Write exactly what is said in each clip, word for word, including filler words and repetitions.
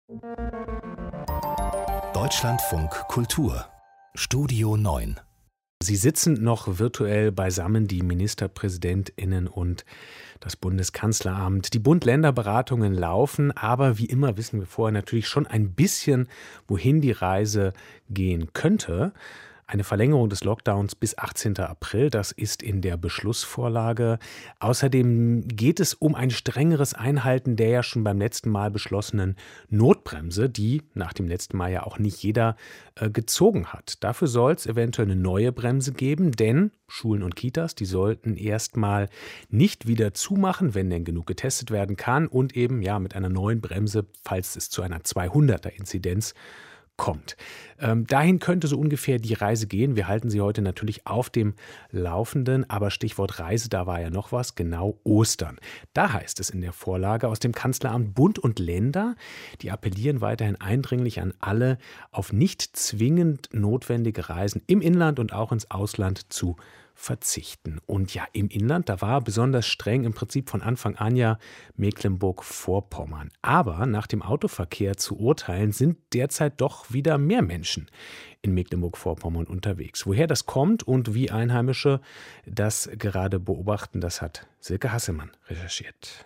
Deutschlandfunk Kultur Studio neun. Sie sitzen noch virtuell beisammen, die MinisterpräsidentInnen und das Bundeskanzleramt. Die Bund-Länder-Beratungen laufen, aber wie immer wissen wir vorher natürlich schon ein bisschen, wohin die Reise gehen könnte. Eine Verlängerung des Lockdowns bis achtzehnten April, das ist in der Beschlussvorlage. Außerdem geht es um ein strengeres Einhalten der ja schon beim letzten Mal beschlossenen Notbremse, die nach dem letzten Mal ja auch nicht jeder äh, gezogen hat. Dafür soll es eventuell eine neue Bremse geben, denn Schulen und Kitas, die sollten erstmal nicht wieder zumachen, wenn denn genug getestet werden kann und eben ja mit einer neuen Bremse, falls es zu einer zweihunderter-Inzidenz kommt. Ähm, dahin könnte so ungefähr die Reise gehen. Wir halten Sie heute natürlich auf dem Laufenden, aber Stichwort Reise, da war ja noch was, genau Ostern. Da heißt es in der Vorlage aus dem Kanzleramt, Bund und Länder, die appellieren weiterhin eindringlich an alle, auf nicht zwingend notwendige Reisen im Inland und auch ins Ausland zu verzichten. Und ja, im Inland, da war besonders streng im Prinzip von Anfang an ja Mecklenburg-Vorpommern. Aber nach dem Autoverkehr zu urteilen, sind derzeit doch wieder mehr Menschen in Mecklenburg-Vorpommern unterwegs. Woher das kommt und wie Einheimische das gerade beobachten, das hat Silke Hasselmann recherchiert.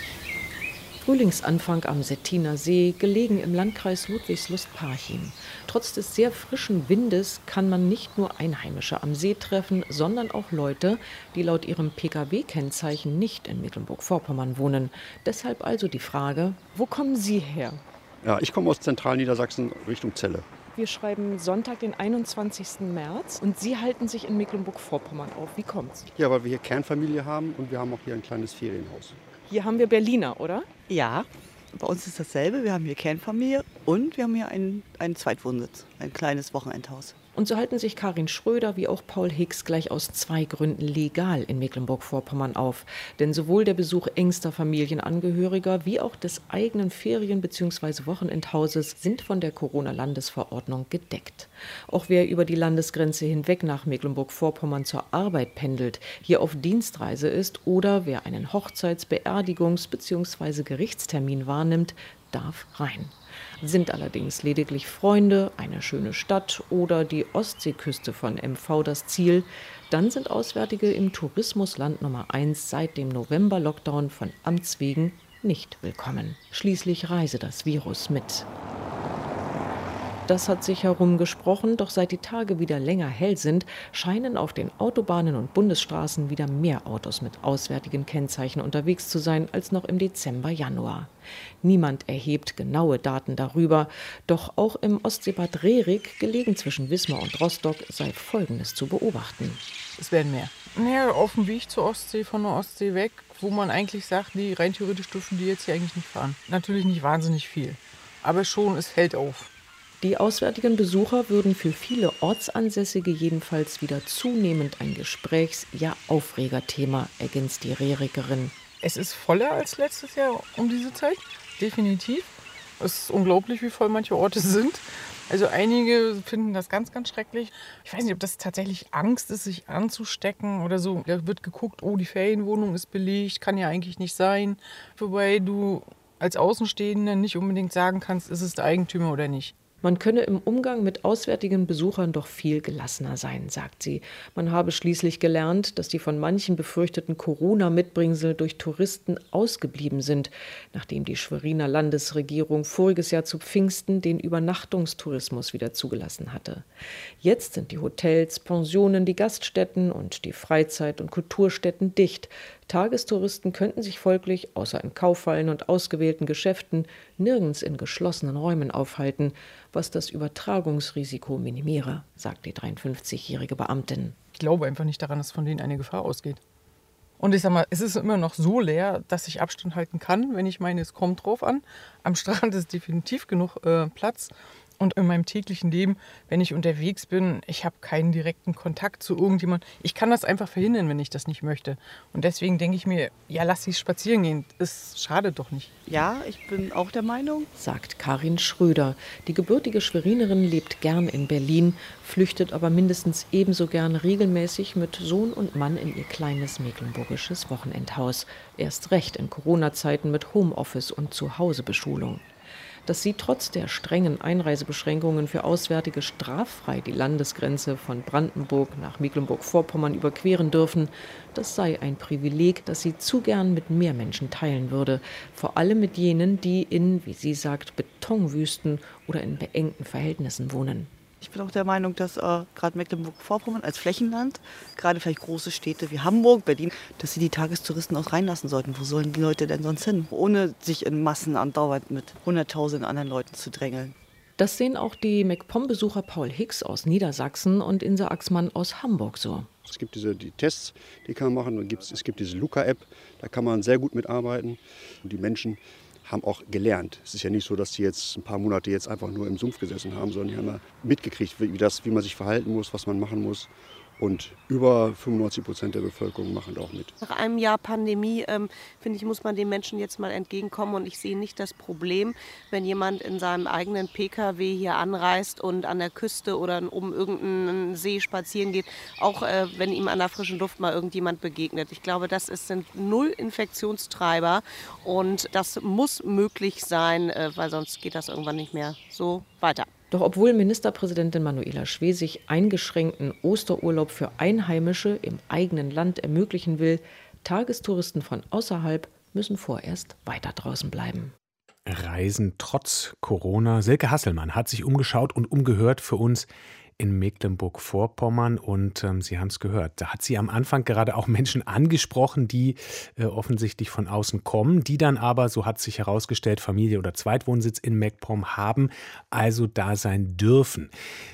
Frühlingsanfang am Settiner See, gelegen im Landkreis Ludwigslust-Parchim. Trotz des sehr frischen Windes kann man nicht nur Einheimische am See treffen, sondern auch Leute, die laut ihrem P K W-Kennzeichen nicht in Mecklenburg-Vorpommern wohnen. Deshalb also die Frage, wo kommen Sie her? Ja, ich komme aus Zentralniedersachsen Richtung Celle. Wir schreiben Sonntag, den einundzwanzigsten März und Sie halten sich in Mecklenburg-Vorpommern auf. Wie kommt's? Ja, weil wir hier Kernfamilie haben und wir haben auch hier ein kleines Ferienhaus. Hier haben wir Berliner, oder? Ja, bei uns ist dasselbe. Wir haben hier Kernfamilie und wir haben hier einen, einen Zweitwohnsitz, ein kleines Wochenendhaus. Und so halten sich Karin Schröder wie auch Paul Hicks gleich aus zwei Gründen legal in Mecklenburg-Vorpommern auf. Denn sowohl der Besuch engster Familienangehöriger wie auch des eigenen Ferien- bzw. Wochenendhauses sind von der Corona-Landesverordnung gedeckt. Auch wer über die Landesgrenze hinweg nach Mecklenburg-Vorpommern zur Arbeit pendelt, hier auf Dienstreise ist oder wer einen Hochzeits-, Beerdigungs- bzw. Gerichtstermin wahrnimmt, darf rein. Sind allerdings lediglich Freunde, eine schöne Stadt oder die Ostseeküste von M V das Ziel, dann sind Auswärtige im Tourismusland Nummer eins seit dem November-Lockdown von Amts wegen nicht willkommen. Schließlich reise das Virus mit. Das hat sich herumgesprochen, doch seit die Tage wieder länger hell sind, scheinen auf den Autobahnen und Bundesstraßen wieder mehr Autos mit auswärtigen Kennzeichen unterwegs zu sein als noch im Dezember, Januar. Niemand erhebt genaue Daten darüber, doch auch im Ostseebad Rerik, gelegen zwischen Wismar und Rostock, sei Folgendes zu beobachten. Es werden mehr. Naja, auf dem Weg zur Ostsee, von der Ostsee weg, wo man eigentlich sagt, die rein theoretisch dürfen die jetzt hier eigentlich nicht fahren. Natürlich nicht wahnsinnig viel, aber schon, es fällt auf. Die auswärtigen Besucher würden für viele Ortsansässige jedenfalls wieder zunehmend ein Gesprächs-, ja Aufregerthema, ergänzt die Rerikerin. Es ist voller als letztes Jahr um diese Zeit, definitiv. Es ist unglaublich, wie voll manche Orte sind. Also einige finden das ganz, ganz schrecklich. Ich weiß nicht, ob das tatsächlich Angst ist, sich anzustecken oder so. Da wird geguckt, oh, die Ferienwohnung ist belegt, kann ja eigentlich nicht sein. Wobei du als Außenstehender nicht unbedingt sagen kannst, ist es der Eigentümer oder nicht. Man könne im Umgang mit auswärtigen Besuchern doch viel gelassener sein, sagt sie. Man habe schließlich gelernt, dass die von manchen befürchteten Corona-Mitbringsel durch Touristen ausgeblieben sind, nachdem die Schweriner Landesregierung voriges Jahr zu Pfingsten den Übernachtungstourismus wieder zugelassen hatte. Jetzt sind die Hotels, Pensionen, die Gaststätten und die Freizeit- und Kulturstätten dicht. Tagestouristen könnten sich folglich, außer in Kaufhallen und ausgewählten Geschäften, nirgends in geschlossenen Räumen aufhalten, was das Übertragungsrisiko minimiere, sagt die dreiundfünfzigjährige Beamtin. Ich glaube einfach nicht daran, dass von denen eine Gefahr ausgeht. Und ich sag mal, es ist immer noch so leer, dass ich Abstand halten kann, wenn ich meine, es kommt drauf an. Am Strand ist definitiv genug äh, Platz. Und in meinem täglichen Leben, wenn ich unterwegs bin, ich habe keinen direkten Kontakt zu irgendjemandem. Ich kann das einfach verhindern, wenn ich das nicht möchte. Und deswegen denke ich mir, ja, lass sie spazieren gehen. Es schadet doch nicht. Ja, ich bin auch der Meinung, sagt Karin Schröder. Die gebürtige Schwerinerin lebt gern in Berlin, flüchtet aber mindestens ebenso gern regelmäßig mit Sohn und Mann in ihr kleines mecklenburgisches Wochenendhaus. Erst recht in Corona-Zeiten mit Homeoffice und Zuhausebeschulung. dass sie trotz der strengen Einreisebeschränkungen für Auswärtige straffrei die Landesgrenze von Brandenburg nach Mecklenburg-Vorpommern überqueren dürfen. Das sei ein Privileg, das sie zu gern mit mehr Menschen teilen würde. Vor allem mit jenen, die in, wie sie sagt, Betonwüsten oder in beengten Verhältnissen wohnen. Ich bin auch der Meinung, dass äh, gerade Mecklenburg-Vorpommern als Flächenland, gerade vielleicht große Städte wie Hamburg, Berlin, dass sie die Tagestouristen auch reinlassen sollten. Wo sollen die Leute denn sonst hin? Ohne sich in Massen andauernd mit hunderttausenden anderen Leuten zu drängeln. Das sehen auch die MacPom-Besucher Paul Hicks aus Niedersachsen und Insa Axmann aus Hamburg so. Es gibt diese die Tests, die kann man machen. Und es gibt diese Luca-App, da kann man sehr gut mitarbeiten. Und die Menschen haben auch gelernt. Es ist ja nicht so, dass die jetzt ein paar Monate jetzt einfach nur im Sumpf gesessen haben, sondern die haben ja mitgekriegt, wie, das, wie man sich verhalten muss, was man machen muss. Und über fünfundneunzig Prozent der Bevölkerung machen da auch mit. Nach einem Jahr Pandemie, ähm, finde ich, muss man den Menschen jetzt mal entgegenkommen. Und ich sehe nicht das Problem, wenn jemand in seinem eigenen P K W hier anreist und an der Küste oder um irgendeinen See spazieren geht, auch äh, wenn ihm an der frischen Luft mal irgendjemand begegnet. Ich glaube, das ist, sind null Infektionstreiber und das muss möglich sein, äh, weil sonst geht das irgendwann nicht mehr so weiter. Doch obwohl Ministerpräsidentin Manuela Schwesig eingeschränkten Osterurlaub für Einheimische im eigenen Land ermöglichen will, Tagestouristen von außerhalb müssen vorerst weiter draußen bleiben. Reisen trotz Corona. Silke Hasselmann hat sich umgeschaut und umgehört für uns in Mecklenburg-Vorpommern und ähm, Sie haben es gehört, da hat sie am Anfang gerade auch Menschen angesprochen, die äh, offensichtlich von außen kommen, die dann aber, so hat sich herausgestellt, Familie oder Zweitwohnsitz in MacPom haben, also da sein dürfen.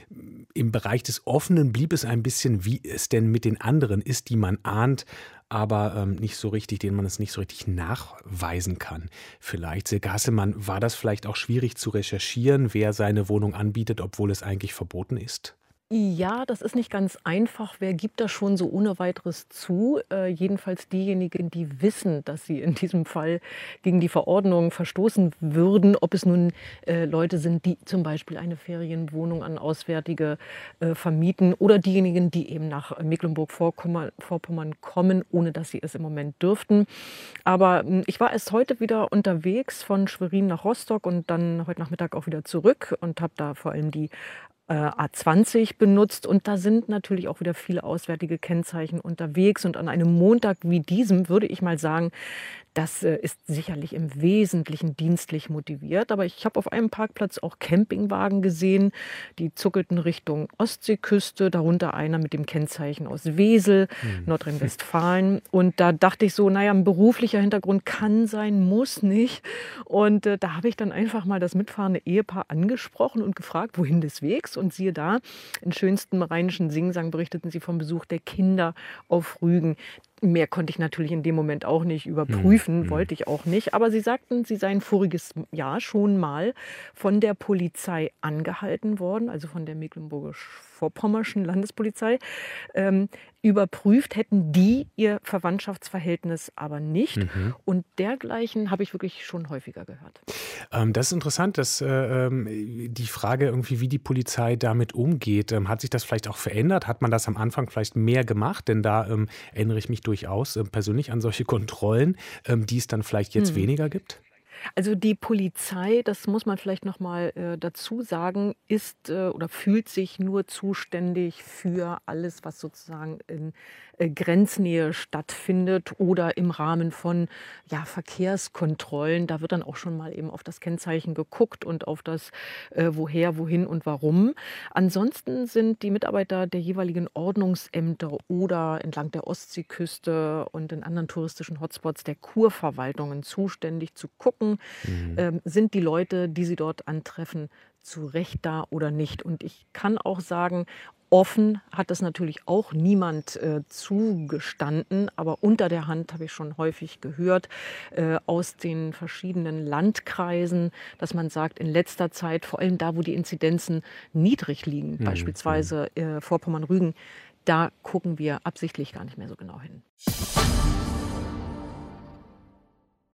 Im Bereich des Offenen blieb es ein bisschen, wie es denn mit den anderen ist, die man ahnt, aber ähm, nicht so richtig, denen man es nicht so richtig nachweisen kann. Vielleicht, Silke Hasselmann, war das vielleicht auch schwierig zu recherchieren, wer seine Wohnung anbietet, obwohl es eigentlich verboten ist? Ja, das ist nicht ganz einfach. Wer gibt das schon so ohne weiteres zu? Äh, jedenfalls diejenigen, die wissen, dass sie in diesem Fall gegen die Verordnung verstoßen würden. Ob es nun äh, Leute sind, die zum Beispiel eine Ferienwohnung an Auswärtige äh, vermieten oder diejenigen, die eben nach Mecklenburg-Vorpommern kommen, ohne dass sie es im Moment dürften. Aber äh, ich war erst heute wieder unterwegs von Schwerin nach Rostock und dann heute Nachmittag auch wieder zurück und habe da vor allem die A zwanzig benutzt und da sind natürlich auch wieder viele auswärtige Kennzeichen unterwegs und an einem Montag wie diesem würde ich mal sagen, das ist sicherlich im Wesentlichen dienstlich motiviert, aber ich habe auf einem Parkplatz auch Campingwagen gesehen, die zuckelten Richtung Ostseeküste, darunter einer mit dem Kennzeichen aus Wesel, mhm. Nordrhein-Westfalen und da dachte ich so, naja, ein beruflicher Hintergrund kann sein, muss nicht und äh, da habe ich dann einfach mal das mitfahrende Ehepaar angesprochen und gefragt, wohin des Wegs und siehe da, in schönstem rheinischen Singsang berichteten sie vom Besuch der Kinder auf Rügen. Mehr konnte ich natürlich in dem Moment auch nicht überprüfen, mhm. wollte ich auch nicht. Aber sie sagten, sie seien voriges Jahr schon mal von der Polizei angehalten worden, also von der Mecklenburgisch-Vorpommerschen Landespolizei. Ähm, überprüft hätten die ihr Verwandtschaftsverhältnis aber nicht. Mhm. Und dergleichen habe ich wirklich schon häufiger gehört. Ähm, das ist interessant, dass äh, die Frage irgendwie, wie die Polizei damit umgeht. Ähm, hat sich das vielleicht auch verändert? Hat man das am Anfang vielleicht mehr gemacht? Denn da ähm, erinnere ich mich durchaus äh, persönlich an solche Kontrollen, ähm, die es dann vielleicht jetzt hm. weniger gibt? Also die Polizei, das muss man vielleicht noch mal äh, dazu sagen, ist äh, oder fühlt sich nur zuständig für alles, was sozusagen in äh, Grenznähe stattfindet oder im Rahmen von ja, Verkehrskontrollen. Da wird dann auch schon mal eben auf das Kennzeichen geguckt und auf das äh, woher, wohin und warum. Ansonsten sind die Mitarbeiter der jeweiligen Ordnungsämter oder entlang der Ostseeküste und in anderen touristischen Hotspots der Kurverwaltungen zuständig zu gucken, Mhm. Ähm, sind die Leute, die sie dort antreffen, zu Recht da oder nicht. Und ich kann auch sagen, offen hat das natürlich auch niemand äh, zugestanden, aber unter der Hand habe ich schon häufig gehört äh, aus den verschiedenen Landkreisen, dass man sagt, in letzter Zeit, vor allem da, wo die Inzidenzen niedrig liegen, mhm. beispielsweise äh, Vorpommern-Rügen, da gucken wir absichtlich gar nicht mehr so genau hin.